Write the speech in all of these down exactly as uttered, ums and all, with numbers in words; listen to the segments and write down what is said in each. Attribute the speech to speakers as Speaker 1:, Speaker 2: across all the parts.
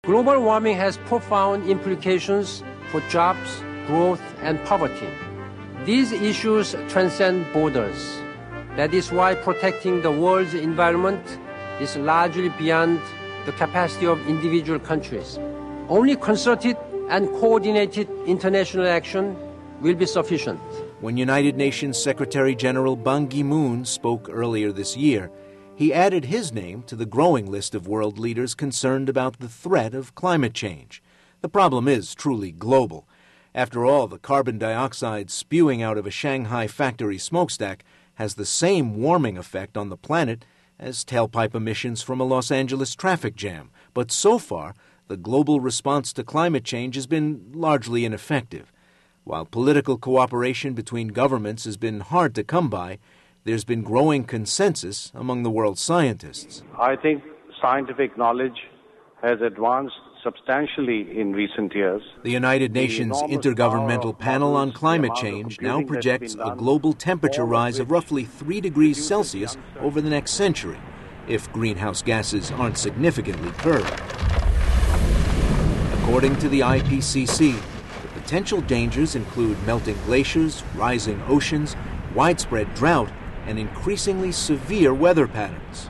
Speaker 1: Global warming has profound implications for jobs, growth, and poverty. These issues transcend borders. That is why protecting the world's environment is largely beyond the capacity of individual countries. Only concerted and coordinated international action will be sufficient.
Speaker 2: When United Nations Secretary General Ban Ki-moon spoke earlier this year, he added his name to the growing list of world leaders concerned about the threat of climate change. The problem is truly global. After all, the carbon dioxide spewing out of a Shanghai factory smokestack has the same warming effect on the planet as tailpipe emissions from a Los Angeles traffic jam. But so far, the global response to climate change has been largely ineffective. While political cooperation between governments has been hard to come by, there's been growing consensus among the world's scientists.
Speaker 3: I think scientific knowledge has advanced substantially in recent years.
Speaker 2: The United Nations Intergovernmental Panel on Climate Change now projects a global temperature rise of roughly three degrees Celsius over the next century, if greenhouse gases aren't significantly curbed. According to the I P C C, the potential dangers include melting glaciers, rising oceans, widespread drought, and increasingly severe weather patterns.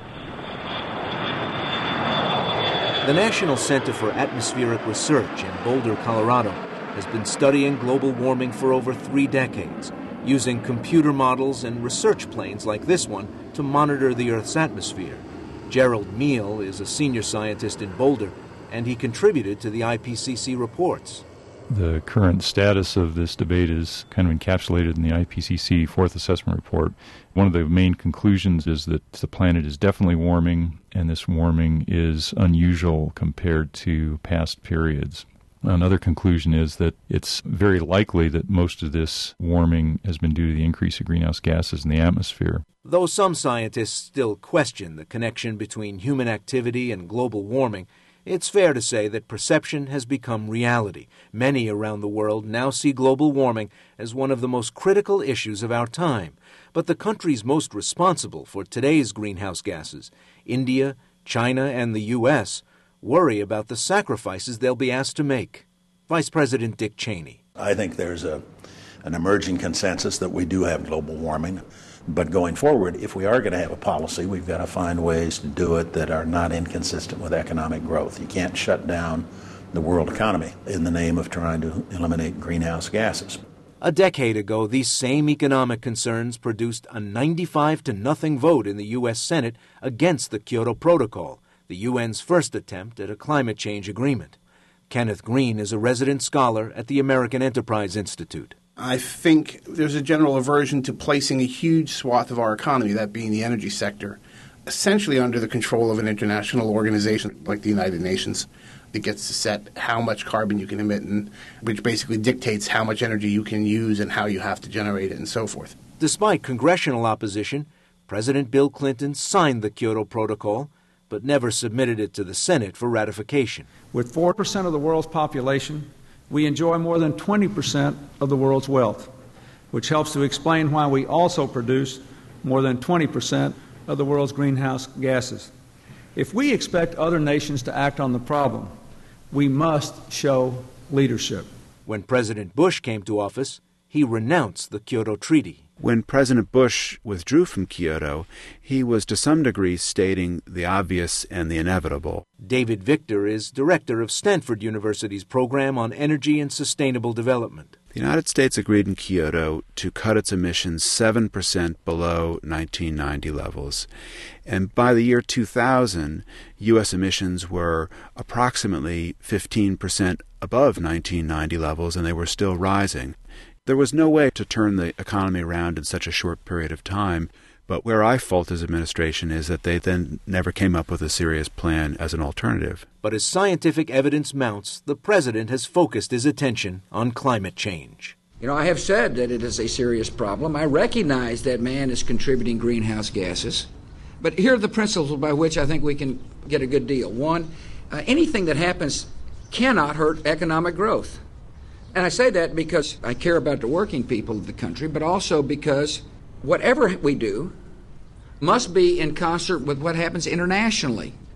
Speaker 2: The National Center for Atmospheric Research in Boulder, Colorado, has been studying global warming for over three decades, using computer models and research planes like this one to monitor the Earth's atmosphere. Gerald Meal is a senior scientist in Boulder, and he contributed to the I P C C reports.
Speaker 4: The current status of this debate is kind of encapsulated in the I P C C Fourth Assessment Report. One of the main conclusions is that the planet is definitely warming, and this warming is unusual compared to past periods. Another conclusion is that it's very likely that most of this warming has been due to the increase of greenhouse gases in the atmosphere.
Speaker 2: Though some scientists still question the connection between human activity and global warming, it's fair to say that perception has become reality. Many around the world now see global warming as one of the most critical issues of our time. But the countries most responsible for today's greenhouse gases, India, China, and the U S, worry about the sacrifices they'll be asked to make. Vice President Dick Cheney.
Speaker 5: I think there's a, an emerging consensus that we do have global warming. But going forward, if we are going to have a policy, we've got to find ways to do it that are not inconsistent with economic growth. You can't shut down the world economy in the name of trying to eliminate greenhouse gases.
Speaker 2: A decade ago, these same economic concerns produced a ninety-five to nothing vote in the U S Senate against the Kyoto Protocol, the U N's first attempt at a climate change agreement. Kenneth Green is a resident scholar at the American Enterprise Institute.
Speaker 6: I think there's a general aversion to placing a huge swath of our economy, that being the energy sector, essentially under the control of an international organization like the United Nations. It gets to set how much carbon you can emit, and which basically dictates how much energy you can use and how you have to generate it and so forth.
Speaker 2: Despite congressional opposition, President Bill Clinton signed the Kyoto Protocol, but never submitted it to the Senate for ratification.
Speaker 7: With four percent of the world's population, we enjoy more than twenty percent of the world's wealth, which helps to explain why we also produce more than twenty percent of the world's greenhouse gases. If we expect other nations to act on the problem, we must show leadership.
Speaker 2: When President Bush came to office, he renounced the Kyoto Treaty.
Speaker 8: When President Bush withdrew from Kyoto, he was to some degree stating the obvious and the inevitable.
Speaker 2: David Victor is director of Stanford University's program on energy and sustainable development.
Speaker 8: The United States agreed in Kyoto to cut its emissions seven percent below nineteen ninety levels. And by the year two thousand, U S emissions were approximately fifteen percent above nineteen ninety levels, and they were still rising. There was no way to turn the economy around in such a short period of time, but where I fault his administration is that they then never came up with a serious plan as an alternative.
Speaker 2: But as scientific evidence mounts, the president has focused his attention on climate change.
Speaker 9: You know, I have said that it is a serious problem. I recognize that man is contributing greenhouse gases. But here are the principles by which I think we can get a good deal. One, uh, anything that happens cannot hurt economic growth. And I say that because I care about the working people of the country, but also because whatever we do must be in concert with what happens internationally.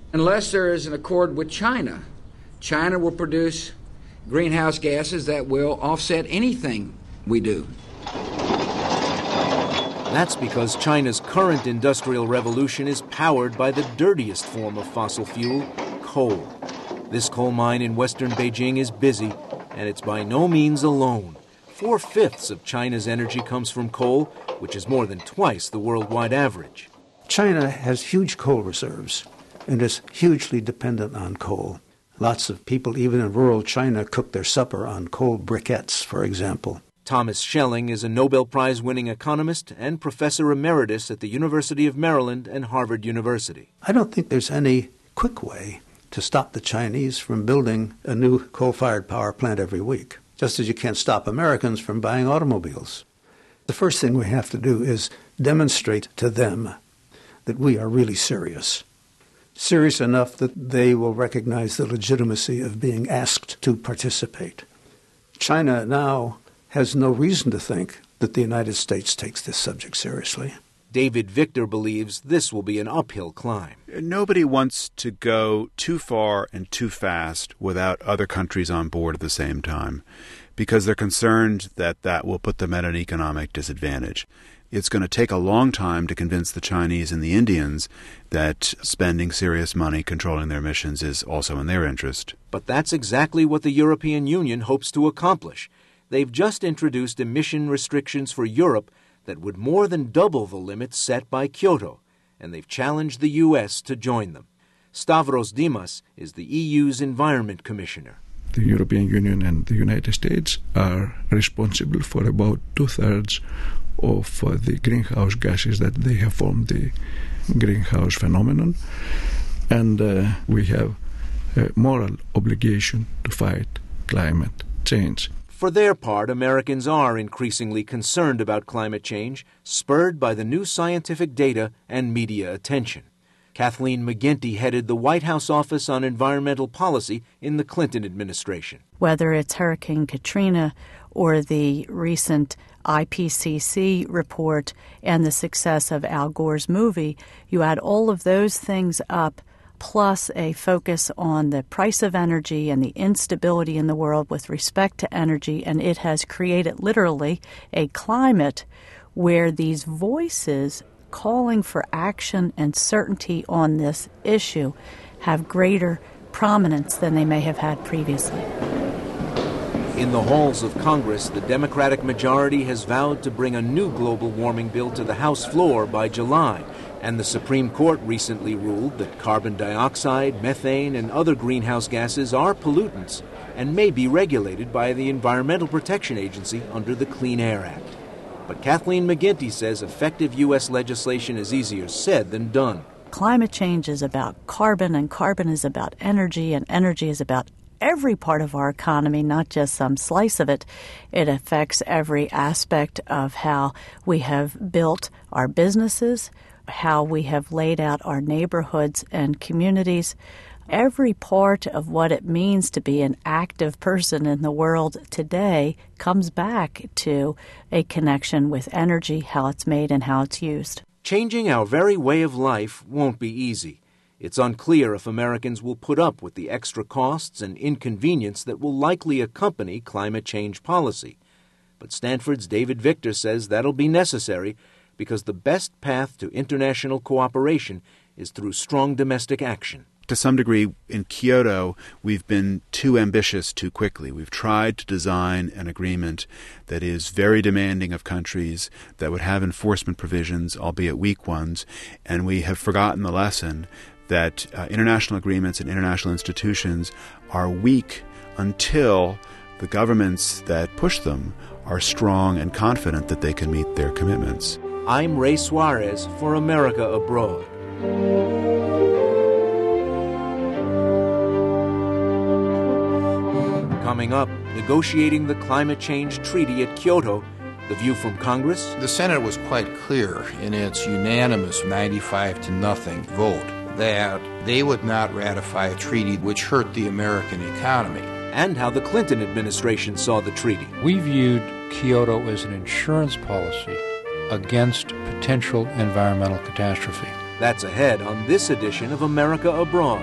Speaker 9: Unless there is an accord with China, China will produce greenhouse gases that will offset anything we do.
Speaker 2: That's because China's current industrial revolution is powered by the dirtiest form of fossil fuel, coal. This coal mine in western Beijing is busy, and it's by no means alone. Four-fifths of China's energy comes from coal, which is more than twice the worldwide average.
Speaker 10: China has huge coal reserves and is hugely dependent on coal. Lots of people, even in rural China, cook their supper on coal briquettes, for example.
Speaker 2: Thomas Schelling is a Nobel Prize-winning economist and professor emeritus at the University of Maryland and Harvard University.
Speaker 10: I don't think there's any quick way to stop the Chinese from building a new coal-fired power plant every week, just as you can't stop Americans from buying automobiles. The first thing we have to do is demonstrate to them that we are really serious. Serious enough that they will recognize the legitimacy of being asked to participate. China now has no reason to think that the United States takes this subject seriously.
Speaker 2: David Victor believes this will be an uphill climb.
Speaker 8: Nobody wants to go too far and too fast without other countries on board at the same time, because they're concerned that that will put them at an economic disadvantage. It's going to take a long time to convince the Chinese and the Indians that spending serious money controlling their emissions is also in their interest.
Speaker 2: But that's exactly what the European Union hopes to accomplish. They've just introduced emission restrictions for Europe that would more than double the limits set by Kyoto, and they've challenged the U S to join them. Stavros Dimas is the E U's Environment Commissioner.
Speaker 11: The European Union and the United States are responsible for about two-thirds of uh, the greenhouse gases that they have formed the greenhouse phenomenon, and uh, we have a moral obligation to fight climate change.
Speaker 2: For their part, Americans are increasingly concerned about climate change, spurred by the new scientific data and media attention. Kathleen McGinty headed the White House Office on Environmental Policy in the Clinton administration.
Speaker 12: Whether it's Hurricane Katrina or the recent I P C C report and the success of Al Gore's movie, you add all of those things up, plus a focus on the price of energy and the instability in the world with respect to energy, and it has created literally a climate where these voices calling for action and certainty on this issue have greater prominence than they may have had previously.
Speaker 2: In the halls of Congress, the Democratic majority has vowed to bring a new global warming bill to the House floor by July. And the Supreme Court recently ruled that carbon dioxide, methane, and other greenhouse gases are pollutants and may be regulated by the Environmental Protection Agency under the Clean Air Act. But Kathleen McGinty says effective U S legislation is easier said than done.
Speaker 12: Climate change is about carbon, and carbon is about energy, and energy is about every part of our economy, not just some slice of it. It affects every aspect of how we have built our businesses, how we have laid out our neighborhoods and communities. Every part of what it means to be an active person in the world today comes back to a connection with energy, how it's made and how it's used.
Speaker 2: Changing our very way of life won't be easy. It's unclear if Americans will put up with the extra costs and inconvenience that will likely accompany climate change policy. But Stanford's David Victor says that'll be necessary because the best path to international cooperation is through strong domestic action.
Speaker 8: To some degree, in Kyoto, we've been too ambitious too quickly. We've tried to design an agreement that is very demanding of countries, that would have enforcement provisions, albeit weak ones, and we have forgotten the lesson that uh, international agreements and international institutions are weak until the governments that push them are strong and confident that they can meet their commitments.
Speaker 2: I'm Ray Suarez for America Abroad. Coming up, negotiating the climate change treaty at Kyoto. The view from Congress.
Speaker 13: The Senate was quite clear in its unanimous ninety-five to nothing vote that they would not ratify a treaty which hurt the American economy.
Speaker 2: And how the Clinton administration saw the treaty.
Speaker 14: We viewed Kyoto as an insurance policy against potential environmental catastrophe.
Speaker 2: That's ahead on this edition of America Abroad.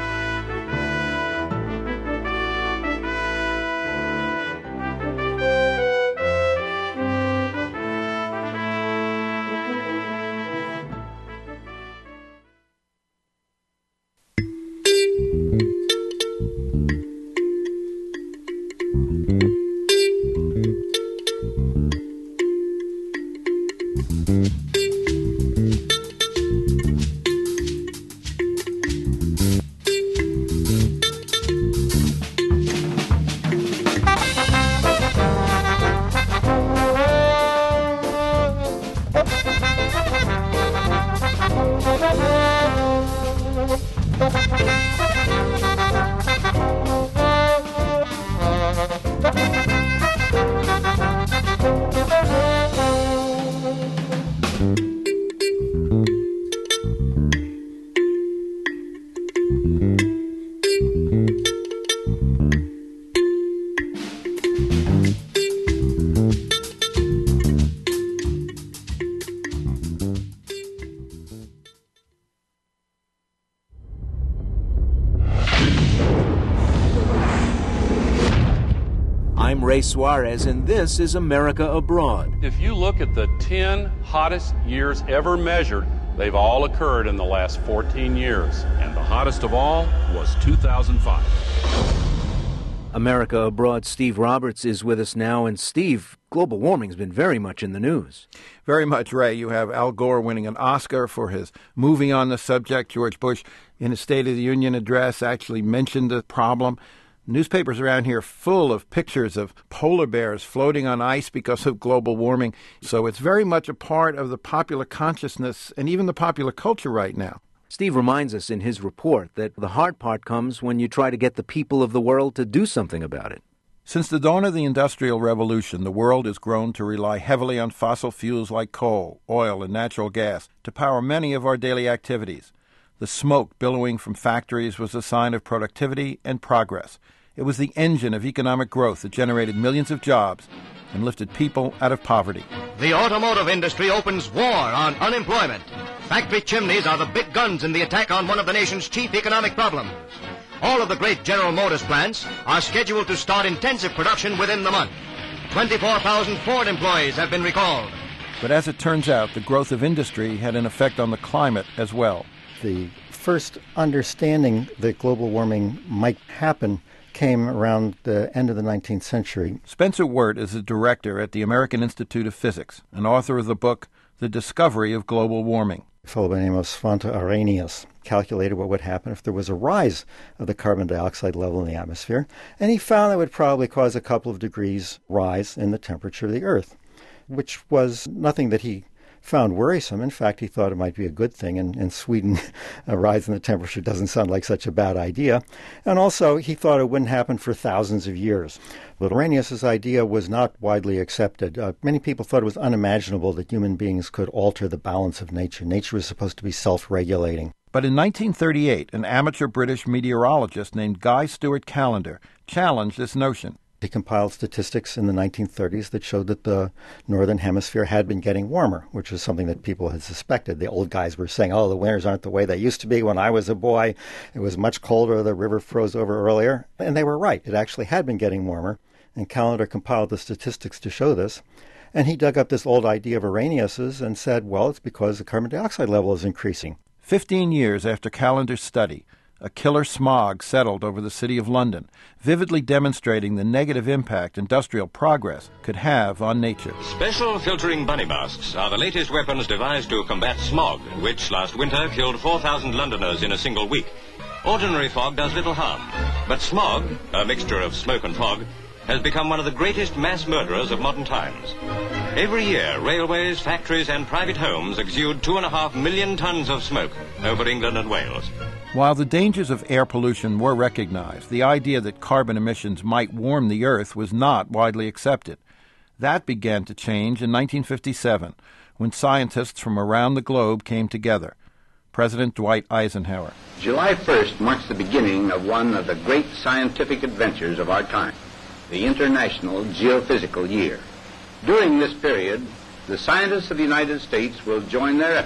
Speaker 2: I'm Ray Suarez, and this is America Abroad.
Speaker 14: If you look at the ten hottest years ever measured, they've all occurred in the last fourteen years.
Speaker 15: And the hottest of all was two thousand five.
Speaker 2: America Abroad, Steve Roberts is with us now. And Steve, global warming's been very much in the news.
Speaker 13: Very much, Ray. You have Al Gore winning an Oscar for his movie on the subject. George Bush, in his State of the Union address, actually mentioned the problem. Newspapers around here full of pictures of polar bears floating on ice because of global warming. So it's very much a part of the popular consciousness and even the popular culture right now.
Speaker 2: Steve reminds us in his report that the hard part comes when you try to get the people of the world to do something about it.
Speaker 13: Since the dawn of the Industrial Revolution, the world has grown to rely heavily on fossil fuels like coal, oil, and natural gas to power many of our daily activities. The smoke billowing from factories was a sign of productivity and progress. It was the engine of economic growth that generated millions of jobs and lifted people out of poverty.
Speaker 16: The automotive industry opens war on unemployment. Factory chimneys are the big guns in the attack on one of the nation's chief economic problems. All of the great General Motors plants are scheduled to start intensive production within the month. twenty-four thousand Ford employees have been recalled.
Speaker 13: But as it turns out, the growth of industry had an effect on the climate as well.
Speaker 17: The first understanding that global warming might happen came around the end of the nineteenth century.
Speaker 13: Spencer Wirt is a director at the American Institute of Physics and author of the book, The Discovery of Global Warming.
Speaker 17: A fellow by the name of Svante Arrhenius calculated what would happen if there was a rise of the carbon dioxide level in the atmosphere, and he found that would probably cause a couple of degrees rise in the temperature of the Earth, which was nothing that he found worrisome. In fact, he thought it might be a good thing. And in Sweden, a rise in the temperature doesn't sound like such a bad idea. And also, he thought it wouldn't happen for thousands of years. But Arrhenius' idea was not widely accepted. Uh, many people thought it was unimaginable that human beings could alter the balance of nature. Nature was supposed to be self-regulating.
Speaker 13: But in nineteen thirty-eight, an amateur British meteorologist named Guy Stewart Callender challenged this notion.
Speaker 17: He compiled statistics in the nineteen thirties that showed that the northern hemisphere had been getting warmer, which was something that people had suspected. The old guys were saying, oh, the winters aren't the way they used to be. When I was a boy, it was much colder. The river froze over earlier. And they were right. It actually had been getting warmer. And Callender compiled the statistics to show this. And he dug up this old idea of Arrhenius's and said, well, it's because the carbon dioxide level is increasing.
Speaker 13: Fifteen years after Callender's study, a killer smog settled over the city of London, vividly demonstrating the negative impact industrial progress could have on nature.
Speaker 18: Special filtering bunny masks are the latest weapons devised to combat smog, which last winter killed four thousand Londoners in a single week. Ordinary fog does little harm, but smog, a mixture of smoke and fog, has become one of the greatest mass murderers of modern times. Every year, railways, factories, and private homes exude two and a half million tons of smoke over England and Wales.
Speaker 13: While the dangers of air pollution were recognized, the idea that carbon emissions might warm the Earth was not widely accepted. That began to change in nineteen fifty-seven, when scientists from around the globe came together. President Dwight Eisenhower.
Speaker 19: July first marks the beginning of one of the great scientific adventures of our time, the International Geophysical Year. During this period, the scientists of the United States will join their effort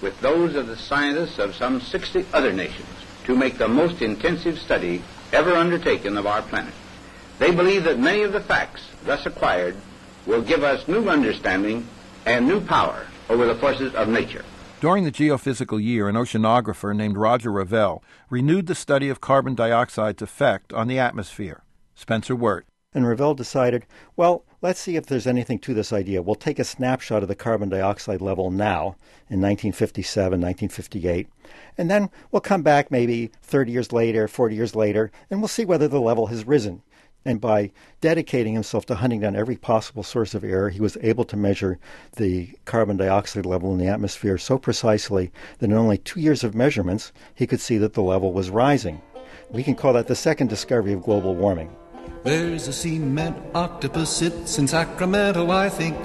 Speaker 19: with those of the scientists of some sixty other nations to make the most intensive study ever undertaken of our planet. They believe that many of the facts thus acquired will give us new understanding and new power over the forces of nature.
Speaker 13: During the geophysical year, an oceanographer named Roger Revelle renewed the study of carbon dioxide's effect on the atmosphere. Spencer Wirt.
Speaker 17: And Revelle decided, well, let's see if there's anything to this idea. We'll take a snapshot of the carbon dioxide level now in nineteen fifty-seven, nineteen fifty-eight, and then we'll come back maybe thirty years later, forty years later, and we'll see whether the level has risen. And by dedicating himself to hunting down every possible source of error, he was able to measure the carbon dioxide level in the atmosphere so precisely that in only two years of measurements, he could see that the level was rising. We can call that the second discovery of global warming.
Speaker 20: There's a cement octopus sits in Sacramento, I think.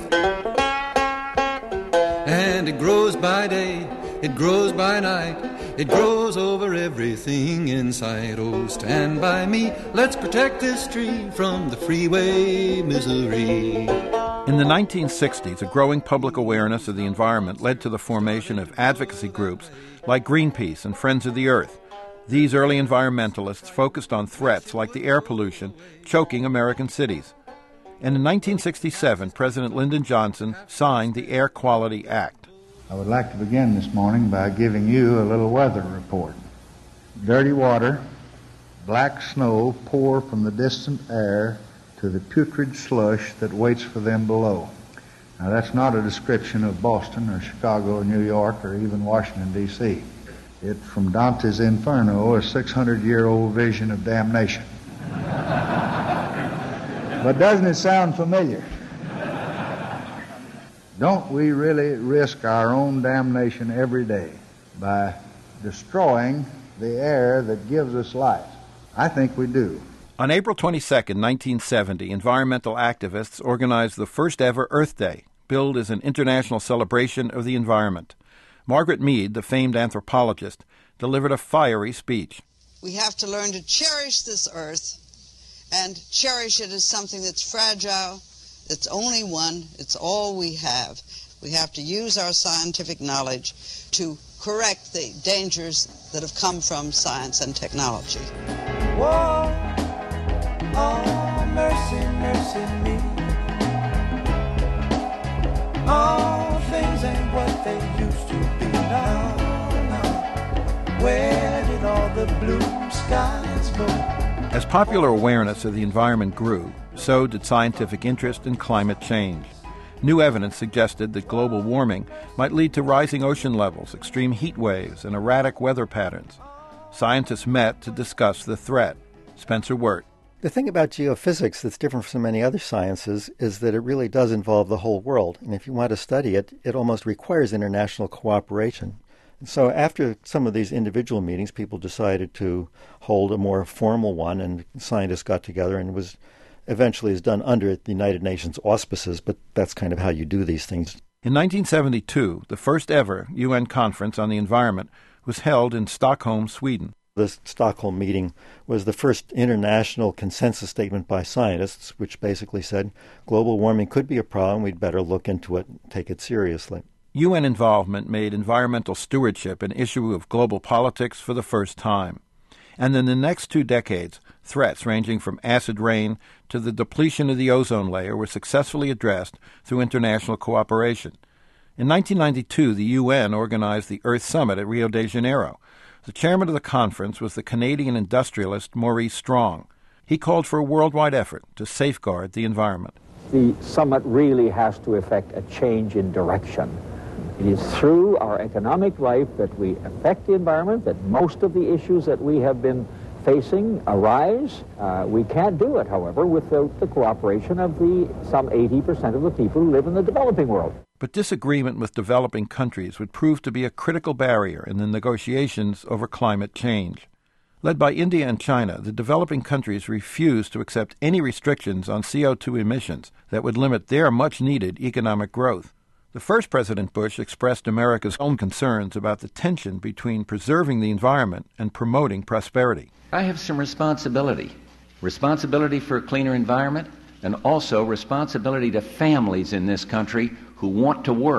Speaker 20: And it grows by day, it grows by night, it grows over everything in sight. Oh, stand by me, let's protect this tree from the freeway misery.
Speaker 13: In the nineteen sixties, a growing public awareness of the environment led to the formation of advocacy groups like Greenpeace and Friends of the Earth. These early environmentalists focused on threats like the air pollution choking American cities. And in nineteen sixty-seven, President Lyndon Johnson signed the Air Quality Act.
Speaker 21: I would like to begin this morning by giving you a little weather report. Dirty water, black snow pour from the distant air to the putrid slush that waits for them below. Now, that's not a description of Boston or Chicago or New York or even Washington, D C It's from Dante's Inferno, a six hundred year old vision of damnation. But doesn't it sound familiar? Don't we really risk our own damnation every day by destroying the air that gives us life? I think we do.
Speaker 13: On April twenty-second, nineteen seventy, environmental activists organized the first ever Earth Day, billed as an international celebration of the environment. Margaret Mead, the famed anthropologist, delivered a fiery speech.
Speaker 22: We have to learn to cherish this earth and cherish it as something that's fragile. It's only one. It's all we have. We have to use our scientific knowledge to correct the dangers that have come from science and technology.
Speaker 23: Whoa, oh, mercy, mercy me. All things ain't what they used to be now. now. Where did all the blue skies go?
Speaker 13: As popular awareness of the environment grew, so did scientific interest in climate change. New evidence suggested that global warming might lead to rising ocean levels, extreme heat waves, and erratic weather patterns. Scientists met to discuss the threat. Spencer Wirt.
Speaker 17: The thing about geophysics that's different from many other sciences is that it really does involve the whole world. And if you want to study it, it almost requires international cooperation. And so after some of these individual meetings, people decided to hold a more formal one, and scientists got together, and it was eventually is done under the United Nations auspices, but that's kind of how you do these things.
Speaker 13: In nineteen seventy-two, the first ever U N conference on the environment was held in Stockholm, Sweden.
Speaker 17: The Stockholm meeting was the first international consensus statement by scientists, which basically said global warming could be a problem, we'd better look into it and take it seriously.
Speaker 13: U N involvement made environmental stewardship an issue of global politics for the first time. And in the next two decades, threats ranging from acid rain to the depletion of the ozone layer were successfully addressed through international cooperation. In nineteen ninety-two, the U N organized the Earth Summit at Rio de Janeiro. The chairman of the conference was the Canadian industrialist Maurice Strong. He called for a worldwide effort to safeguard the environment.
Speaker 24: The summit really has to effect a change in direction. It is through our economic life that we affect the environment, that most of the issues that we have been facing arise. Uh, we can't do it, however, without the cooperation of the some eighty percent of the people who live in the developing world.
Speaker 13: But disagreement with developing countries would prove to be a critical barrier in the negotiations over climate change. Led by India and China, the developing countries refused to accept any restrictions on C O two emissions that would limit their much-needed economic growth. The first President Bush expressed America's own concerns about the tension between preserving the environment and promoting prosperity.
Speaker 25: I have some responsibility. Responsibility for a cleaner environment, and also responsibility to families in this country who want to work,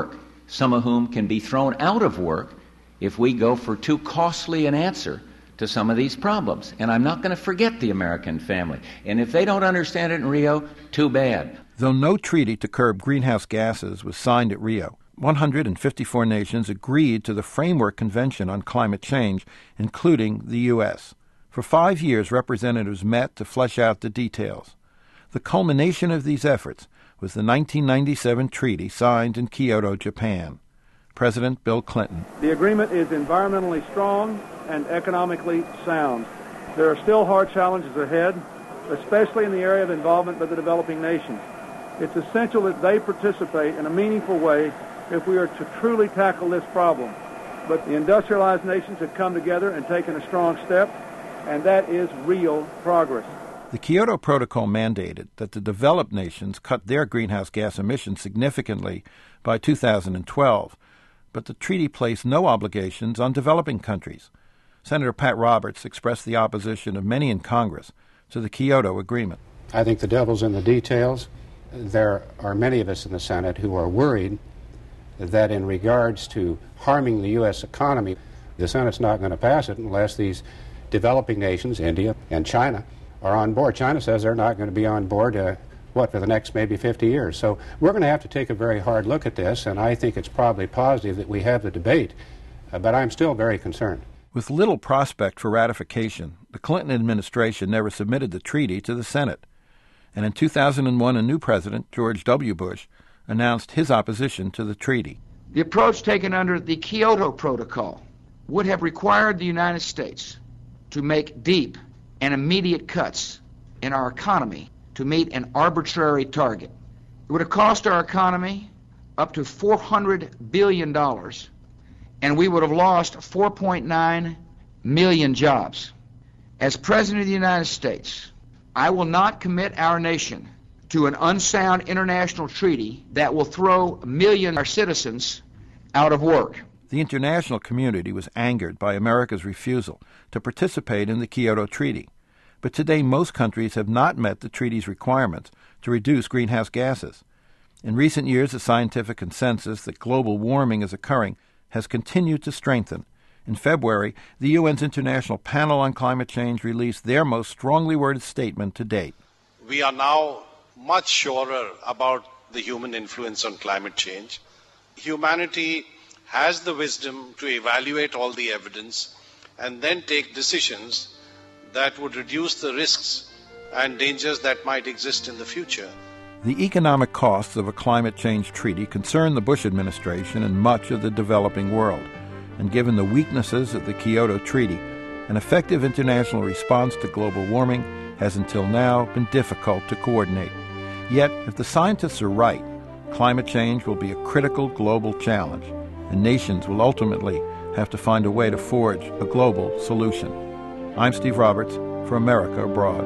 Speaker 25: some of whom can be thrown out of work if we go for too costly an answer to some of these problems. And I'm not going to forget the American family. And if they don't understand it in Rio, too bad.
Speaker 13: Though no treaty to curb greenhouse gases was signed at Rio, one hundred fifty-four nations agreed to the Framework Convention on Climate Change, including the U S. For five years, representatives met to flesh out the details. The culmination of these efforts was the nineteen ninety-seven treaty signed in Kyoto, Japan. President Bill Clinton.
Speaker 7: The agreement is environmentally strong and economically sound. There are still hard challenges ahead, especially in the area of involvement by the developing nations. It's essential that they participate in a meaningful way if we are to truly tackle this problem. But the industrialized nations have come together and taken a strong step, and that is real progress.
Speaker 13: The Kyoto Protocol mandated that the developed nations cut their greenhouse gas emissions significantly by two thousand twelve, but the treaty placed no obligations on developing countries. Senator Pat Roberts expressed the opposition of many in Congress to the Kyoto Agreement.
Speaker 1: I think the devil's in the details. There are many of us in the Senate who are worried that in regards to harming the U S economy, the Senate's not going to pass it unless these developing nations, India and China, are on board. China says they're not going to be on board, uh, what, for the next maybe fifty years. So we're going to have to take a very hard look at this, and I think it's probably positive that we have the debate, uh, but I'm still very concerned.
Speaker 13: With little prospect for ratification, the Clinton administration never submitted the treaty to the Senate. And in two thousand one, a new president, George W. Bush, announced his opposition to the treaty.
Speaker 9: The approach taken under the Kyoto Protocol would have required the United States to make deep and immediate cuts in our economy to meet an arbitrary target. It would have cost our economy up to four hundred billion dollars, and we would have lost four point nine million jobs. As President of the United States, I will not commit our nation to an unsound international treaty that will throw a million of our citizens out of work.
Speaker 13: The international community was angered by America's refusal to participate in the Kyoto Treaty. But today most countries have not met the treaty's requirements to reduce greenhouse gases. In recent years, the scientific consensus that global warming is occurring has continued to strengthen. In February, the U N's International Panel on Climate Change released their most strongly worded statement to date.
Speaker 3: We are now much surer about the human influence on climate change. Humanity has the wisdom to evaluate all the evidence and then take decisions that would reduce the risks and dangers that might exist in the future.
Speaker 13: The economic costs of a climate change treaty concern the Bush administration and much of the developing world. And given the weaknesses of the Kyoto Treaty, an effective international response to global warming has until now been difficult to coordinate. Yet, if the scientists are right, climate change will be a critical global challenge, and nations will ultimately have to find a way to forge a global solution. I'm Steve Roberts for America Abroad.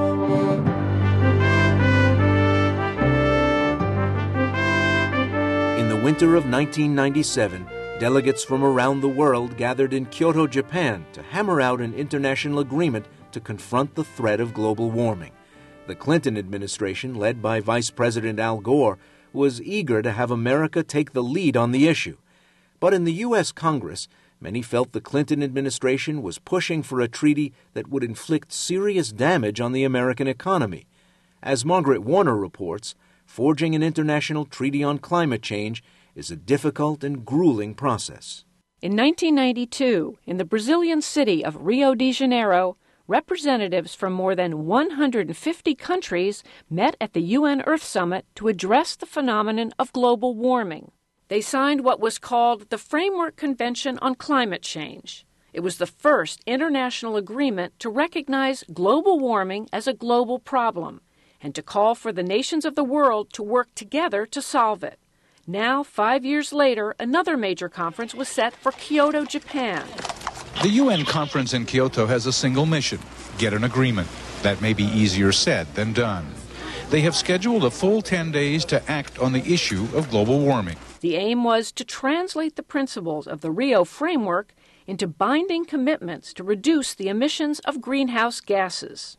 Speaker 2: In the winter of nineteen ninety-seven, delegates from around the world gathered in Kyoto, Japan, to hammer out an international agreement to confront the threat of global warming. The Clinton administration, led by Vice President Al Gore, was eager to have America take the lead on the issue. But in the U S Congress, many felt the Clinton administration was pushing for a treaty that would inflict serious damage on the American economy. As Margaret Warner reports, forging an international treaty on climate change is a difficult and grueling process.
Speaker 4: In nineteen ninety-two, in the Brazilian city of Rio de Janeiro, representatives from more than one hundred fifty countries met at the U N Earth Summit to address the phenomenon of global warming. They signed what was called the Framework Convention on Climate Change. It was the first international agreement to recognize global warming as a global problem and to call for the nations of the world to work together to solve it. Now, five years later, another major conference was set for Kyoto, Japan.
Speaker 5: The U N conference in Kyoto has a single mission: get an agreement. That may be easier said than done. They have scheduled a full ten days to act on the issue of global warming.
Speaker 4: The aim was to translate the principles of the Rio framework into binding commitments to reduce the emissions of greenhouse gases.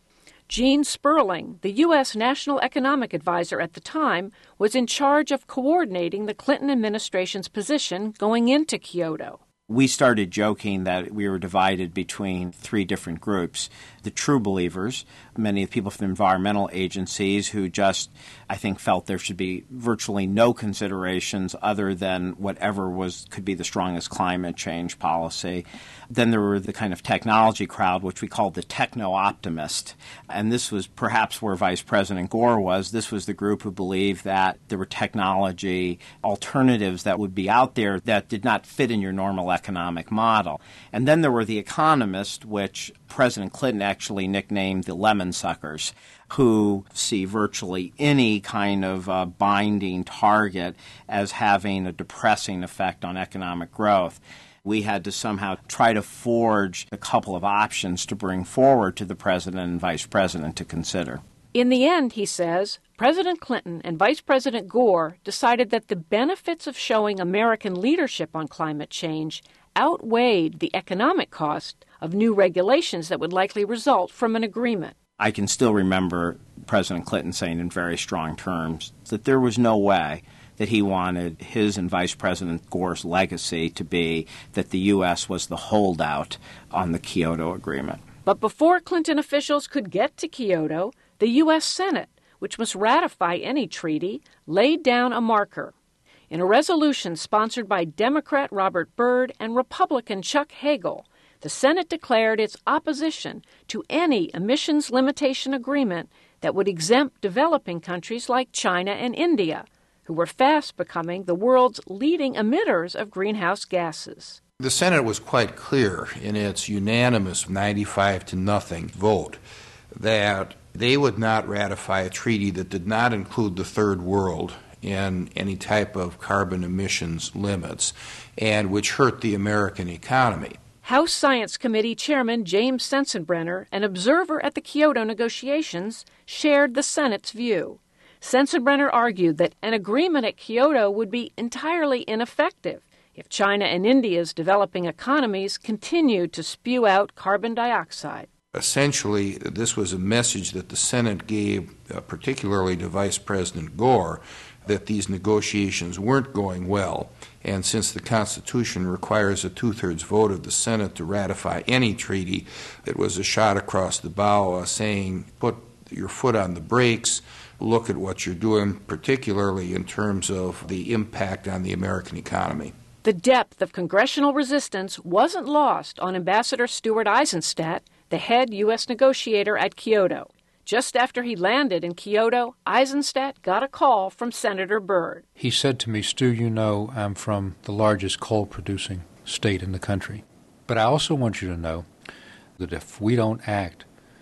Speaker 4: Gene Sperling, the U S National Economic Advisor at the time, was in charge of coordinating the Clinton administration's position going into Kyoto.
Speaker 6: We started joking that we were divided between three different groups. The true believers, many of the people from environmental agencies who just, I think, felt there should be virtually no considerations other than whatever was could be the strongest climate change policy. Then there were the kind of technology crowd, which we called the techno-optimist. And this was perhaps where Vice President Gore was. This was the group who believed that there were technology alternatives that would be out there that did not fit in your normal economic model. And then there were the economists, which President Clinton actually nicknamed the lemon suckers, who see virtually any kind of uh, binding target as having a depressing effect on economic growth. We had to somehow try to forge a couple of options to bring forward to the president and vice president to consider.
Speaker 4: In the end, he says, President Clinton and Vice President Gore decided that the benefits of showing American leadership on climate change outweighed the economic cost of new regulations that would likely result from an agreement.
Speaker 6: I can still remember President Clinton saying in very strong terms that there was no way that he wanted his and Vice President Gore's legacy to be that the U S was the holdout on the Kyoto Agreement.
Speaker 4: But before Clinton officials could get to Kyoto, the U S Senate, which must ratify any treaty, laid down a marker. In a resolution sponsored by Democrat Robert Byrd and Republican Chuck Hagel, the Senate declared its opposition to any emissions limitation agreement that would exempt developing countries like China and India, who were fast becoming the world's leading emitters of greenhouse gases.
Speaker 8: The Senate was quite clear in its unanimous ninety-five to nothing vote that they would not ratify a treaty that did not include the third world in any type of carbon emissions limits and which hurt the American economy.
Speaker 4: House Science Committee Chairman James Sensenbrenner, an observer at the Kyoto negotiations, shared the Senate's view. Sensenbrenner argued that an agreement at Kyoto would be entirely ineffective if China and India's developing economies continued to spew out carbon dioxide.
Speaker 8: Essentially, this was a message that the Senate gave, uh, particularly to Vice President Gore, that these negotiations weren't going well. And since the Constitution requires a two-thirds vote of the Senate to ratify any treaty, it was a shot across the bow uh, saying, put your foot on the brakes, look at what you're doing, particularly in terms of the impact on the American economy.
Speaker 4: The depth of congressional resistance wasn't lost on Ambassador Stuart Eizenstat, the head U S negotiator at Kyoto. Just after he landed in Kyoto, Eizenstat got a call from Senator Byrd.
Speaker 10: He said to me, Stu, you know I'm from the largest coal-producing state in the country. But I also want you to know that if we don't act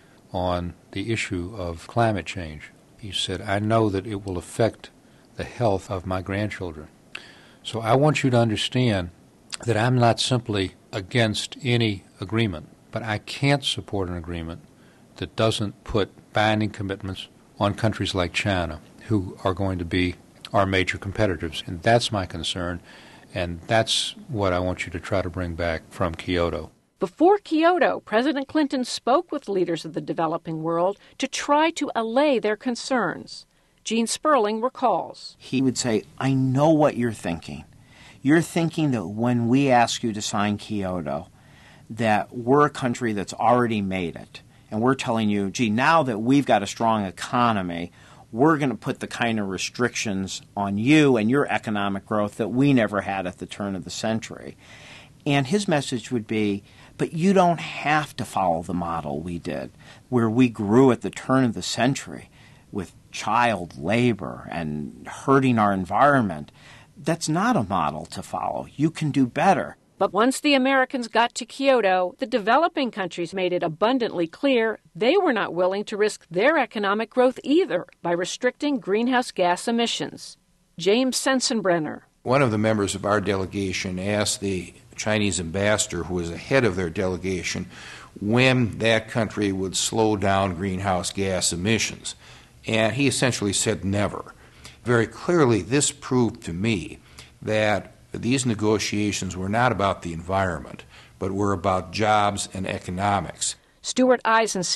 Speaker 10: on the issue of climate change, he said, I know that it will affect the health of my grandchildren. So I want you to understand that I'm not simply against any agreement, but I can't support an agreement that doesn't put binding commitments on countries like China, who are going to be our major competitors. And that's my concern, and that's what I want you to try to bring back from Kyoto.
Speaker 4: Before Kyoto, President Clinton spoke with leaders of the developing world to try to allay their concerns. Gene Sperling recalls.
Speaker 6: He would say, I know what you're thinking. You're thinking that when we ask you to sign Kyoto, that we're a country that's already made it. And we're telling you, gee, now that we've got a strong economy, we're going to put the kind of restrictions on you and your economic growth that we never had at the turn of the century. And his message would be, but you don't have to follow the model we did, where we grew at the turn of the century with child labor and hurting our environment. That's not a model to follow. You can do better.
Speaker 4: But once the Americans got to Kyoto, the developing countries made it abundantly clear they were not willing to risk their economic growth either by restricting greenhouse gas emissions. James Sensenbrenner.
Speaker 8: One of the members of our delegation asked the Chinese ambassador, who was the head of their delegation, when that country would slow down greenhouse gas emissions. And he essentially said never. Very clearly, this proved to me that these negotiations were not about the environment, but were about jobs and economics.
Speaker 4: Stuart Eizenstat.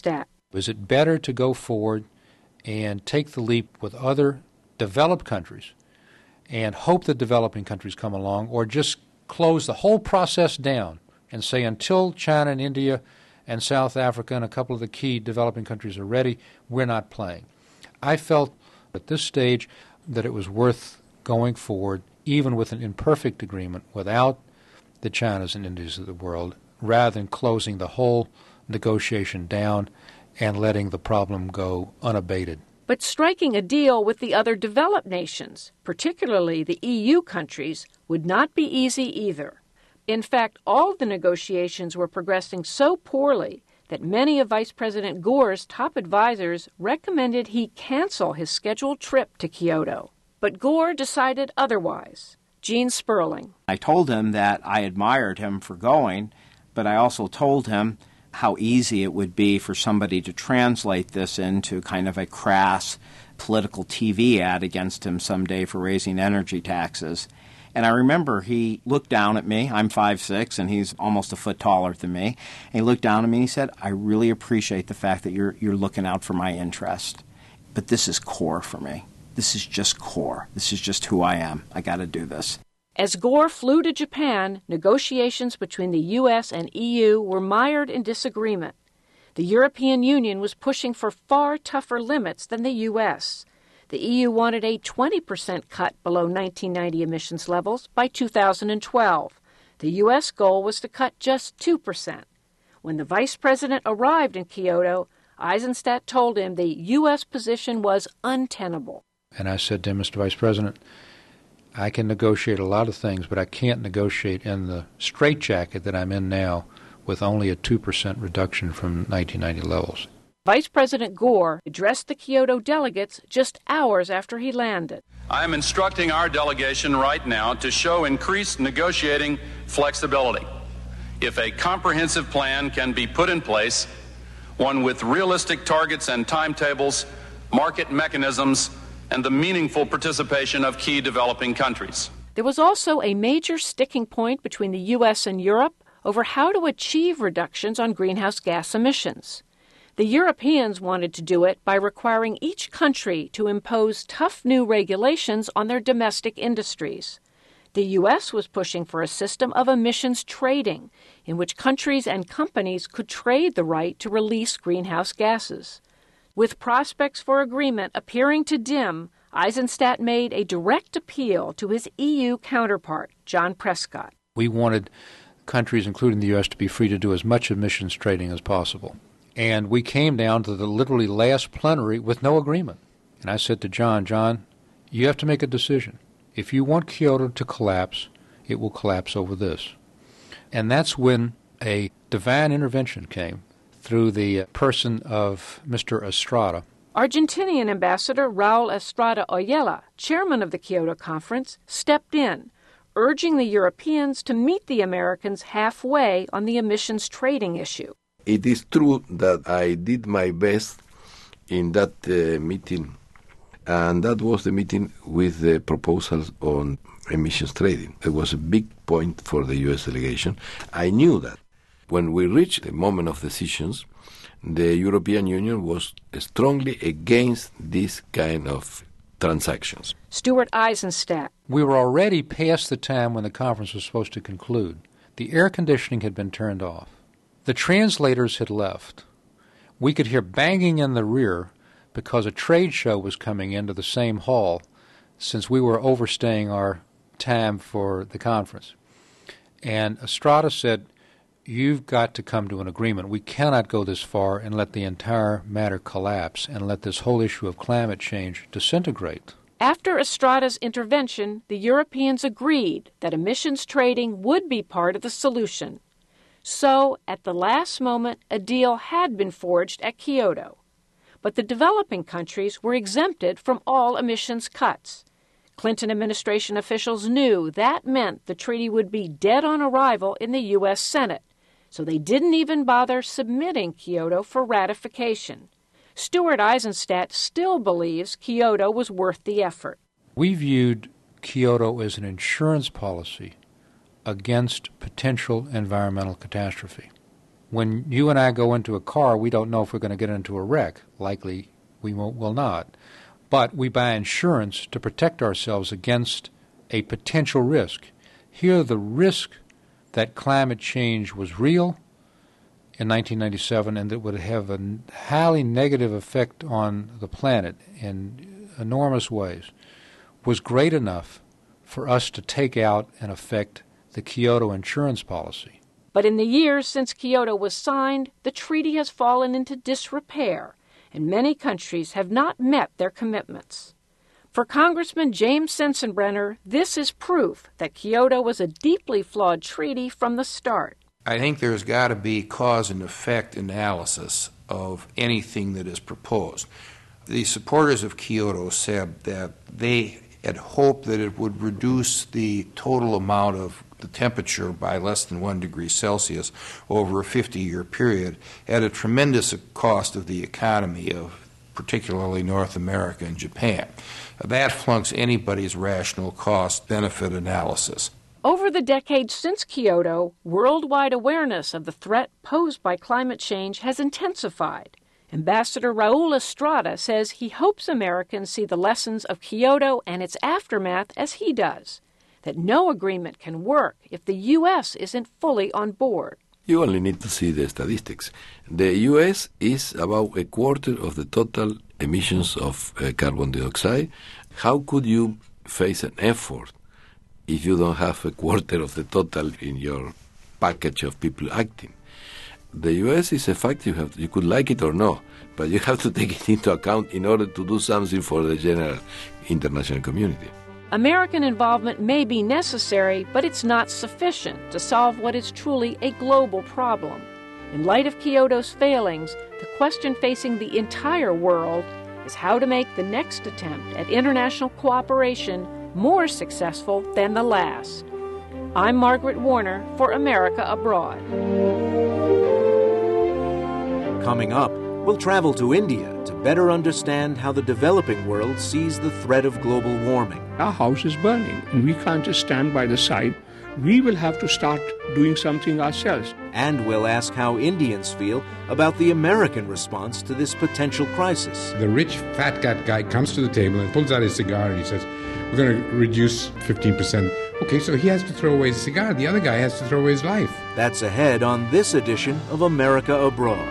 Speaker 10: Is it better to go forward and take the leap with other developed countries and hope that developing countries come along, or just close the whole process down and say until China and India and South Africa and a couple of the key developing countries are ready, we're not playing? I felt at this stage that it was worth going forward, even with an imperfect agreement, without the Chinas and Indias of the world, rather than closing the whole negotiation down and letting the problem go unabated.
Speaker 4: But striking a deal with the other developed nations, particularly the E U countries, would not be easy either. In fact, all of the negotiations were progressing so poorly that many of Vice President Gore's top advisors recommended he cancel his scheduled trip to Kyoto. But Gore decided otherwise. Gene Sperling.
Speaker 6: I told him that I admired him for going, but I also told him how easy it would be for somebody to translate this into kind of a crass political T V ad against him someday for raising energy taxes. And I remember he looked down at me. I'm five six, and he's almost a foot taller than me. And he looked down at me and he said, I really appreciate the fact that you're you're looking out for my interest. But this is core for me. This is just core. This is just who I am. I got to do this.
Speaker 4: As Gore flew to Japan, negotiations between the U S and E U were mired in disagreement. The European Union was pushing for far tougher limits than the U S. The E U wanted a twenty percent cut below nineteen ninety emissions levels by two thousand twelve. The U S goal was to cut just two percent. When the vice president arrived in Kyoto, Eisenstadt told him the U S position was untenable.
Speaker 10: And I said to him, Mister Vice President, I can negotiate a lot of things, but I can't negotiate in the straitjacket that I'm in now with only a two percent reduction from nineteen ninety levels.
Speaker 4: Vice President Gore addressed the Kyoto delegates just hours after he landed.
Speaker 11: I am instructing our delegation right now to show increased negotiating flexibility. If a comprehensive plan can be put in place, one with realistic targets and timetables, market mechanisms, and the meaningful participation of key developing countries.
Speaker 4: There was also a major sticking point between the U S and Europe over how to achieve reductions on greenhouse gas emissions. The Europeans wanted to do it by requiring each country to impose tough new regulations on their domestic industries. The U S was pushing for a system of emissions trading, in which countries and companies could trade the right to release greenhouse gases. With prospects for agreement appearing to dim, Eisenstadt made a direct appeal to his E U counterpart, John Prescott.
Speaker 10: We wanted countries, including the U S, to be free to do as much emissions trading as possible. And we came down to the literally last plenary with no agreement. And I said to John, John, you have to make a decision. If you want Kyoto to collapse, it will collapse over this. And that's when a divine intervention came through the person of Mister Estrada.
Speaker 4: Argentinian Ambassador Raul Estrada Oyela, chairman of the Kyoto Conference, stepped in, urging the Europeans to meet the Americans halfway on the emissions trading issue.
Speaker 12: It is true that I did my best in that uh, meeting, and that was the meeting with the proposals on emissions trading. It was a big point for the U S delegation. I knew that. When we reached the moment of decisions, the European Union was strongly against this kind of transactions.
Speaker 4: Stuart Eisenstadt.
Speaker 10: We were already past the time when the conference was supposed to conclude. The air conditioning had been turned off. The translators had left. We could hear banging in the rear because a trade show was coming into the same hall since we were overstaying our time for the conference. And Estrada said, you've got to come to an agreement. We cannot go this far and let the entire matter collapse and let this whole issue of climate change disintegrate.
Speaker 4: After Estrada's intervention, the Europeans agreed that emissions trading would be part of the solution. So, at the last moment, a deal had been forged at Kyoto. But the developing countries were exempted from all emissions cuts. Clinton administration officials knew that meant the treaty would be dead on arrival in the U S Senate, so they didn't even bother submitting Kyoto for ratification. Stuart Eisenstadt still believes Kyoto was worth the effort.
Speaker 10: We viewed Kyoto as an insurance policy against potential environmental catastrophe. When you and I go into a car, we don't know if we're going to get into a wreck. Likely we won't, will not. But we buy insurance to protect ourselves against a potential risk. Here, the risk that climate change was real in nineteen ninety-seven and that would have a highly negative effect on the planet in enormous ways was great enough for us to take out and affect the Kyoto insurance policy.
Speaker 4: But in the years since Kyoto was signed, the treaty has fallen into disrepair, and many countries have not met their commitments. For Congressman James Sensenbrenner, this is proof that Kyoto was a deeply flawed treaty from the start.
Speaker 8: I think there's got to be cause and effect analysis of anything that is proposed. The supporters of Kyoto said that they had hoped that it would reduce the total amount of the temperature by less than one degree Celsius over a fifty-year period at a tremendous cost of the economy of particularly North America and Japan. That flunks anybody's rational cost-benefit analysis.
Speaker 4: Over the decades since Kyoto, worldwide awareness of the threat posed by climate change has intensified. Ambassador Raul Estrada says he hopes Americans see the lessons of Kyoto and its aftermath as he does, that no agreement can work if the U S isn't fully on board.
Speaker 12: You only need to see the statistics. The U S is about a quarter of the total emissions of uh, carbon dioxide. How could you face an effort if you don't have a quarter of the total in your package of people acting? The U S is a fact. You have to, you could like it or not, but you have to take it into account in order to do something for the general international community.
Speaker 4: American involvement may be necessary, but it's not sufficient to solve what is truly a global problem. In light of Kyoto's failings, the question facing the entire world is how to make the next attempt at international cooperation more successful than the last. I'm Margaret Warner for America Abroad.
Speaker 2: Coming up, we'll travel to India to better understand how the developing world sees the threat of global warming.
Speaker 14: Our house is burning, and we can't just stand by the side. We will have to start doing something ourselves.
Speaker 2: And we'll ask how Indians feel about the American response to this potential crisis.
Speaker 15: The rich fat cat guy comes to the table and pulls out his cigar and he says, we're going to reduce fifteen percent. Okay, so he has to throw away his cigar. The other guy has to throw away his life.
Speaker 2: That's ahead on this edition of America Abroad.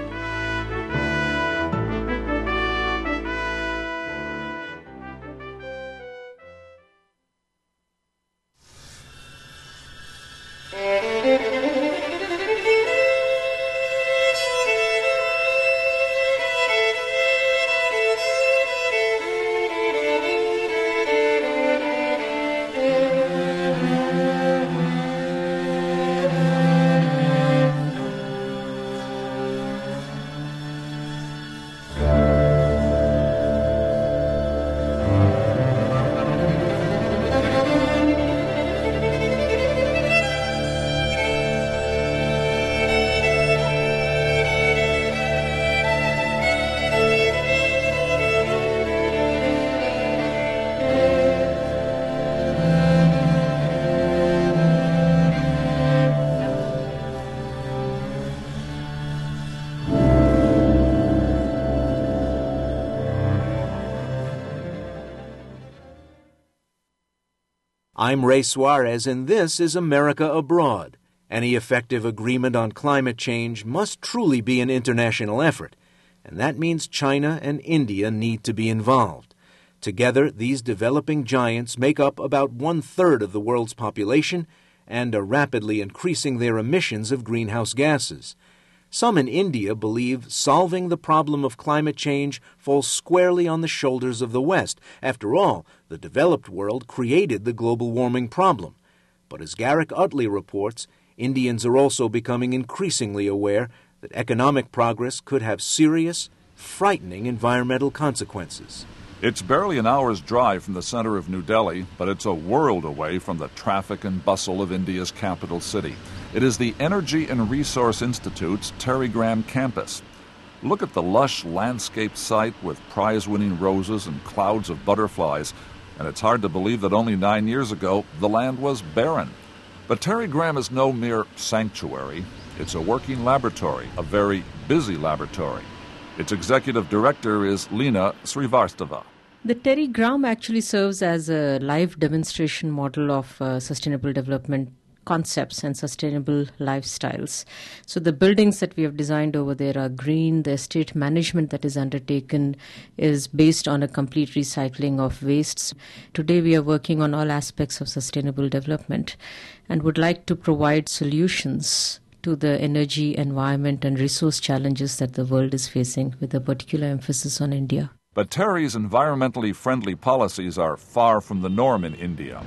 Speaker 2: I'm Ray Suarez, and this is America Abroad. Any effective agreement on climate change must truly be an international effort, and that means China and India need to be involved. Together, these developing giants make up about one-third of the world's population and are rapidly increasing their emissions of greenhouse gases. Some in India believe solving the problem of climate change falls squarely on the shoulders of the West. After all, the developed world created the global warming problem. But as Garrick Utley reports, Indians are also becoming increasingly aware that economic progress could have serious, frightening environmental consequences.
Speaker 16: It's barely an hour's drive from the center of New Delhi, but it's a world away from the traffic and bustle of India's capital city. It is the Energy and Resource Institute's Terry Graham campus. Look at the lush landscape site with prize-winning roses and clouds of butterflies, and it's hard to believe that only nine years ago the land was barren. But Terry Graham is no mere sanctuary. It's a working laboratory, a very busy laboratory. Its executive director is Lina Srivastava.
Speaker 18: The Terry Gram actually serves as a live demonstration model of uh, sustainable development concepts and sustainable lifestyles. So the buildings that we have designed over there are green. The estate management that is undertaken is based on a complete recycling of wastes. Today we are working on all aspects of sustainable development and would like to provide solutions to the energy, environment and resource challenges that the world is facing, with a particular emphasis on India.
Speaker 16: But Terry's environmentally friendly policies are far from the norm in India.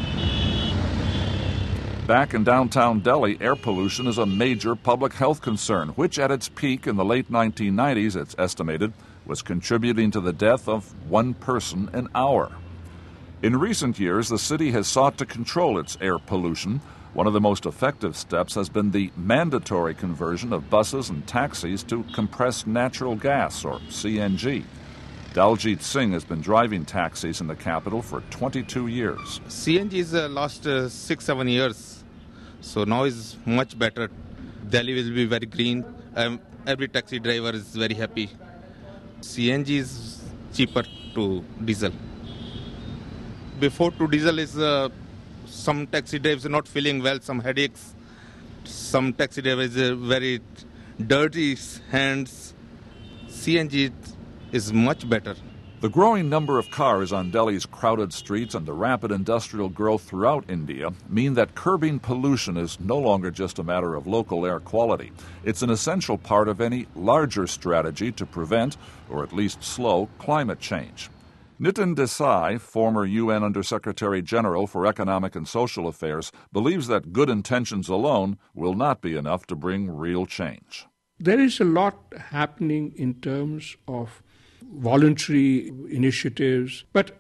Speaker 16: Back in downtown Delhi, air pollution is a major public health concern, which at its peak in the late nineteen nineties, it's estimated, was contributing to the death of one person an hour. In recent years, the city has sought to control its air pollution. One of the most effective steps has been the mandatory conversion of buses and taxis to compressed natural gas, or C N G. Daljit Singh has been driving taxis in the capital for twenty-two years.
Speaker 19: C N G is uh, last uh, six, seven years. So now is much better. Delhi will be very green. Um, every taxi driver is very happy. C N G is cheaper to diesel. Before to diesel is uh, some taxi drivers are not feeling well, some headaches. Some taxi drivers are very dirty hands. C N G is much better.
Speaker 16: The growing number of cars on Delhi's crowded streets and the rapid industrial growth throughout India mean that curbing pollution is no longer just a matter of local air quality. It's an essential part of any larger strategy to prevent, or at least slow, climate change. Nitin Desai, former U N Undersecretary General for Economic and Social Affairs, believes that good intentions alone will not be enough to bring real change.
Speaker 14: There is a lot happening in terms of voluntary initiatives, but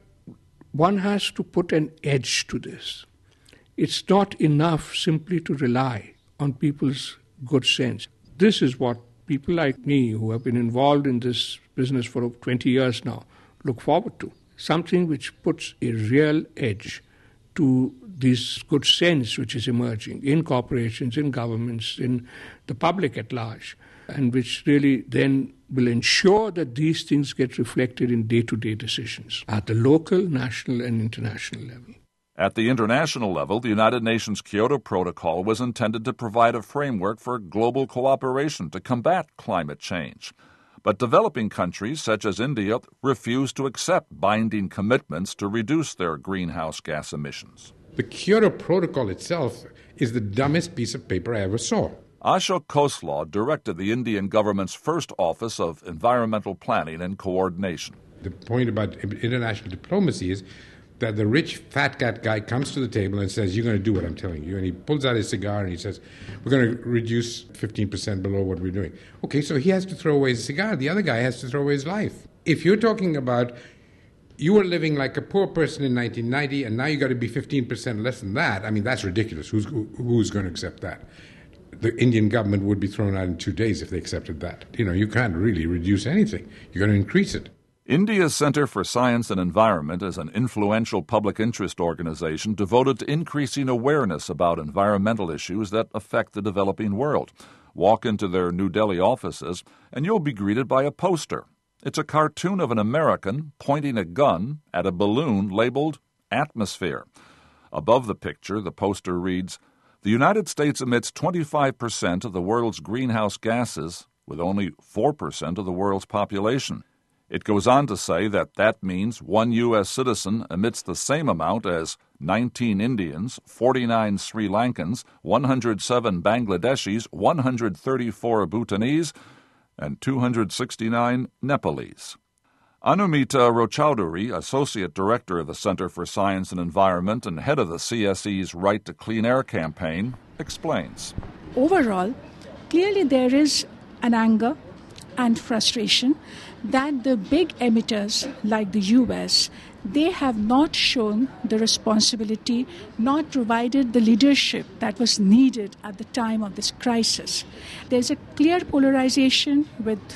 Speaker 14: one has to put an edge to this. It's not enough simply to rely on people's good sense. This is what people like me, who have been involved in this business for twenty years now, look forward to. Something which puts a real edge to this good sense which is emerging in corporations, in governments, in the public at large, and which really then will ensure that these things get reflected in day-to-day decisions at the local, national, and international level.
Speaker 16: At the international level, the United Nations Kyoto Protocol was intended to provide a framework for global cooperation to combat climate change. But developing countries, such as India, refuse to accept binding commitments to reduce their greenhouse gas emissions.
Speaker 15: The Kyoto Protocol itself is the dumbest piece of paper I ever saw.
Speaker 16: Ashok Khoslaw directed the Indian government's first Office of Environmental Planning and Coordination.
Speaker 15: The point about international diplomacy is that the rich fat cat guy comes to the table and says, you're going to do what I'm telling you. And he pulls out his cigar and he says, we're going to reduce fifteen percent below what we're doing. Okay, so he has to throw away his cigar. The other guy has to throw away his life. If you're talking about you were living like a poor person in nineteen ninety and now you got to be fifteen percent less than that, I mean, that's ridiculous. Who's, who, who's going to accept that? The Indian government would be thrown out in two days if they accepted that. You know, you can't really reduce anything. You're going to increase it.
Speaker 16: India's Center for Science and Environment is an influential public interest organization devoted to increasing awareness about environmental issues that affect the developing world. Walk into their New Delhi offices, and you'll be greeted by a poster. It's a cartoon of an American pointing a gun at a balloon labeled Atmosphere. Above the picture, the poster reads, "The United States emits twenty-five percent of the world's greenhouse gases, with only four percent of the world's population." It goes on to say that that means one U S citizen emits the same amount as nineteen Indians, forty-nine Sri Lankans, one hundred seven Bangladeshis, one hundred thirty-four Bhutanese, and two hundred sixty-nine Nepalese. Anumita Rochaudhuri, Associate Director of the Center for Science and Environment and head of the C S E's Right to Clean Air campaign, explains.
Speaker 20: Overall, clearly there is an anger and frustration that the big emitters like the U S, they have not shown the responsibility, not provided the leadership that was needed at the time of this crisis. There's a clear polarization with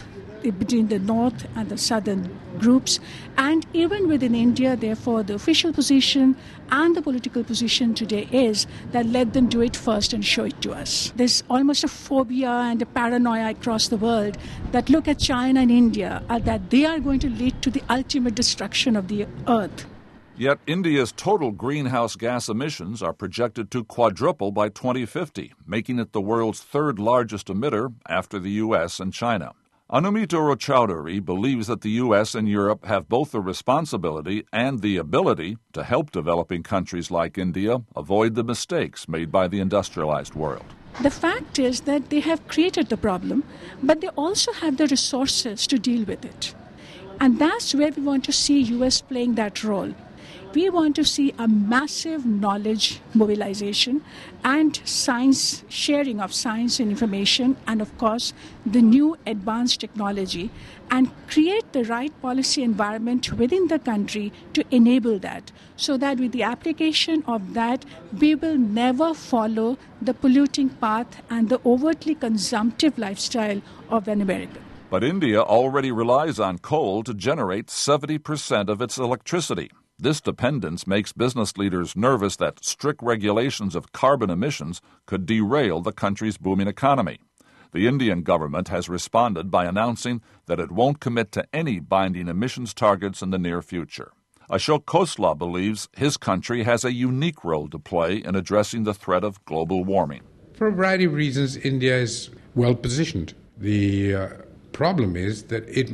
Speaker 20: between the north and the southern groups. And even within India, therefore, the official position and the political position today is that let them do it first and show it to us. There's almost a phobia and a paranoia across the world that look at China and India, uh, that they are going to lead to the ultimate destruction of the earth.
Speaker 16: Yet India's total greenhouse gas emissions are projected to quadruple by twenty fifty, making it the world's third largest emitter after the U S and China. Anumita Rochaudhary believes that the U S and Europe have both the responsibility and the ability to help developing countries like India avoid the mistakes made by the industrialized world.
Speaker 20: The fact is that they have created the problem, but they also have the resources to deal with it. And that's where we want to see U S playing that role. We want to see a massive knowledge mobilization and science sharing of science and information, and of course the new advanced technology, and create the right policy environment within the country to enable that, so that with the application of that we will never follow the polluting path and the overtly consumptive lifestyle of an American.
Speaker 16: But India already relies on coal to generate seventy percent of its electricity. This dependence makes business leaders nervous that strict regulations of carbon emissions could derail the country's booming economy. The Indian government has responded by announcing that it won't commit to any binding emissions targets in the near future. Ashok Khosla believes his country has a unique role to play in addressing the threat of global warming.
Speaker 15: For a variety of reasons, India is well positioned. The uh, problem is that it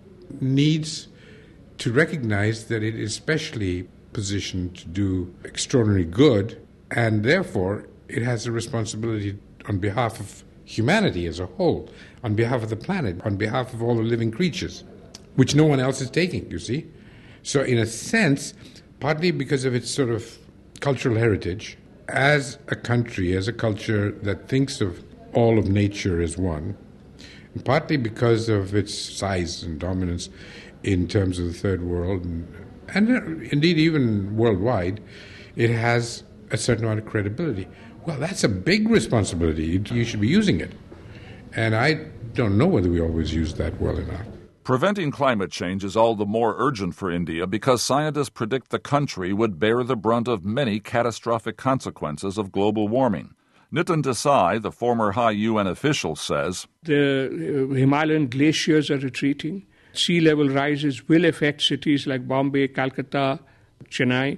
Speaker 15: needs to recognize that it is specially positioned to do extraordinary good, and therefore it has a responsibility on behalf of humanity as a whole, on behalf of the planet, on behalf of all the living creatures, which no one else is taking, you see. So in a sense, partly because of its sort of cultural heritage, as a country, as a culture that thinks of all of nature as one, and partly because of its size and dominance in terms of the third world, and, and uh, indeed even worldwide, it has a certain amount of credibility. Well, that's a big responsibility. You should be using it. And I don't know whether we always use that well enough.
Speaker 16: Preventing climate change is all the more urgent for India because scientists predict the country would bear the brunt of many catastrophic consequences of global warming. Nitin Desai, the former high U N official, says,
Speaker 14: The uh, Himalayan glaciers are retreating. Sea level rises will affect cities like Bombay, Calcutta, Chennai.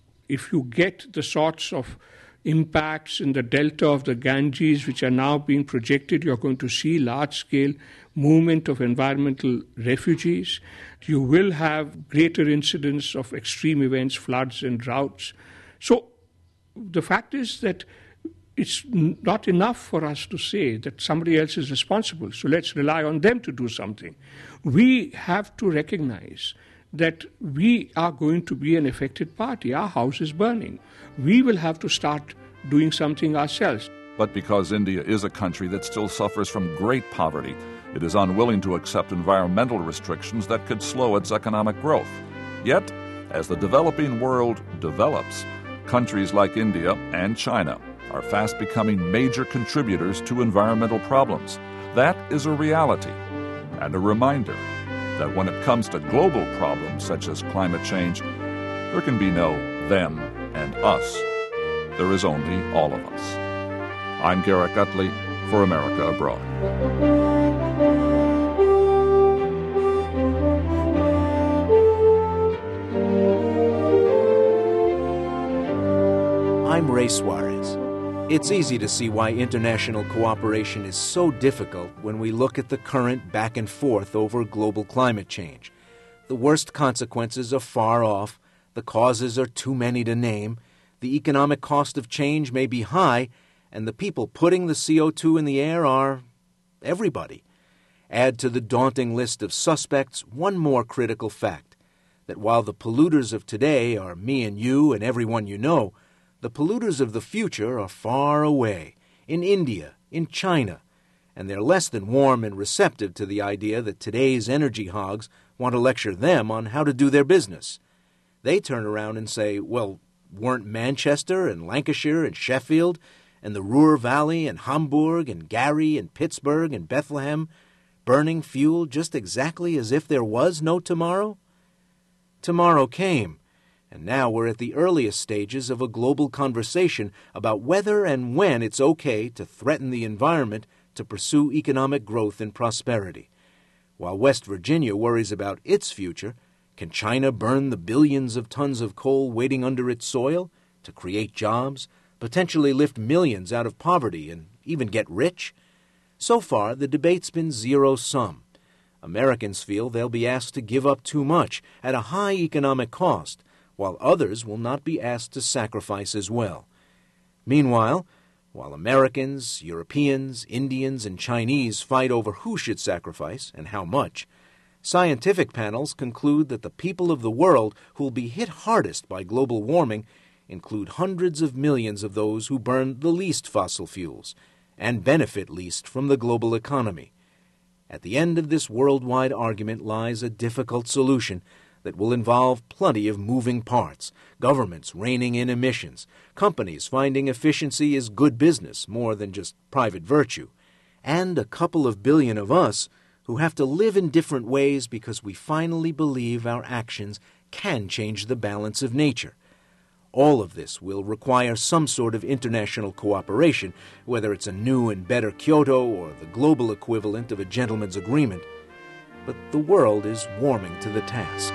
Speaker 14: If you get the sorts of impacts in the delta of the Ganges, which are now being projected, you're going to see large-scale movement of environmental refugees. You will have greater incidence of extreme events, floods and droughts. So the fact is that it's not enough for us to say that somebody else is responsible, so let's rely on them to do something. We have to recognize that we are going to be an affected party. Our house is burning. We will have to start doing something ourselves.
Speaker 16: But because India is a country that still suffers from great poverty, it is unwilling to accept environmental restrictions that could slow its economic growth. Yet, as the developing world develops, countries like India and China are fast becoming major contributors to environmental problems. That is a reality and a reminder that when it comes to global problems such as climate change, there can be no them and us. There is only all of us. I'm Garrett Gutley for America Abroad.
Speaker 2: I'm Ray Suarez. It's easy to see why international cooperation is so difficult when we look at the current back and forth over global climate change. The worst consequences are far off, the causes are too many to name, the economic cost of change may be high, and the people putting the C O two in the air are everybody. Add to the daunting list of suspects one more critical fact, that while the polluters of today are me and you and everyone you know, the polluters of the future are far away, in India, in China, and they're less than warm and receptive to the idea that today's energy hogs want to lecture them on how to do their business. They turn around and say, well, weren't Manchester and Lancashire and Sheffield and the Ruhr Valley and Hamburg and Gary and Pittsburgh and Bethlehem burning fuel just exactly as if there was no tomorrow? Tomorrow came, and now we're at the earliest stages of a global conversation about whether and when it's okay to threaten the environment to pursue economic growth and prosperity. While West Virginia worries about its future, can China burn the billions of tons of coal waiting under its soil to create jobs, potentially lift millions out of poverty, and even get rich? So far, the debate's been zero-sum. Americans feel they'll be asked to give up too much at a high economic cost, while others will not be asked to sacrifice as well. Meanwhile, while Americans, Europeans, Indians, and Chinese fight over who should sacrifice and how much, scientific panels conclude that the people of the world who will be hit hardest by global warming include hundreds of millions of those who burn the least fossil fuels and benefit least from the global economy. At the end of this worldwide argument lies a difficult solution that will involve plenty of moving parts, governments reining in emissions, companies finding efficiency is good business more than just private virtue, and a couple of billion of us who have to live in different ways because we finally believe our actions can change the balance of nature. All of this will require some sort of international cooperation, whether it's a new and better Kyoto or the global equivalent of a gentleman's agreement. But the world is warming to the task.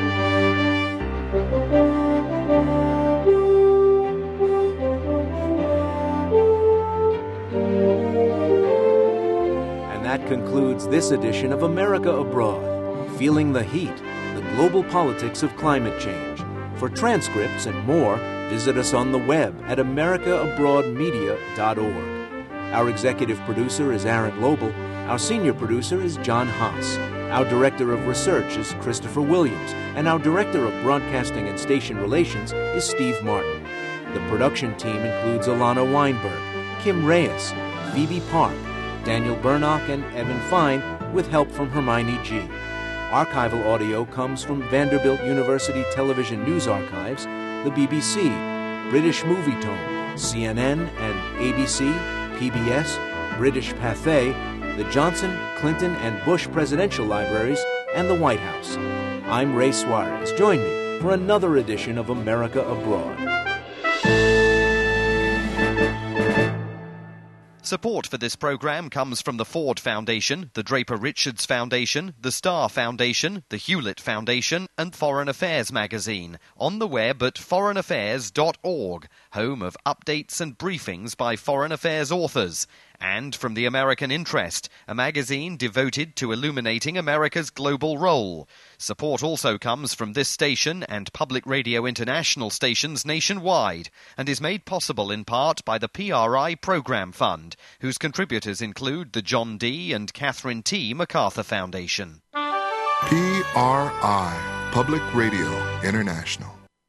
Speaker 2: And that concludes this edition of America Abroad, Feeling the Heat, the global politics of climate change. For transcripts and more, visit us on the web at america abroad media dot org. Our executive producer is Aaron Lobel. Our senior producer is John Haas. Our director of research is Christopher Williams. And our director of broadcasting and station relations is Steve Martin. The production team includes Alana Weinberg, Kim Reyes, Phoebe Park, Daniel Burnock, and Evan Fine, with help from Hermione G. Archival audio comes from Vanderbilt University Television News Archives, the B B C, British Movietone, C N N and A B C, P B S, British Pathé, the Johnson, Clinton, and Bush presidential libraries, and the White House. I'm Ray Suarez. Join me for another edition of America Abroad.
Speaker 17: Support for this program comes from the Ford Foundation, the Draper Richards Foundation, the Star Foundation, the Hewlett Foundation, and Foreign Affairs magazine, on the web at foreign affairs dot org, home of updates and briefings by foreign affairs authors, and from The American Interest, a magazine devoted to illuminating America's global role. Support also comes from this station and Public Radio International stations nationwide, and is made possible in part by the P R I Program Fund, whose contributors include the John D. and Catherine T. MacArthur Foundation.
Speaker 21: P R I, Public Radio International.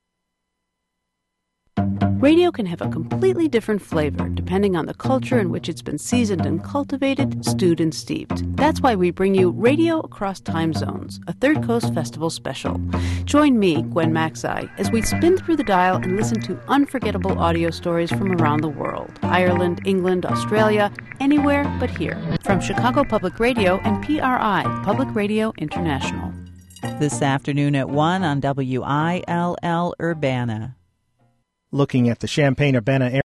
Speaker 22: Radio can have a completely different flavor depending on the culture in which it's been seasoned and cultivated, stewed and steeped. That's why we bring you Radio Across Time Zones, a Third Coast Festival special. Join me, Gwen Maxey, as we spin through the dial and listen to unforgettable audio stories from around the world. Ireland, England, Australia, anywhere but here. From Chicago Public Radio and P R I, Public Radio International.
Speaker 23: This afternoon at one on W I L L Urbana.
Speaker 24: Looking at the Champaign-Urbana area.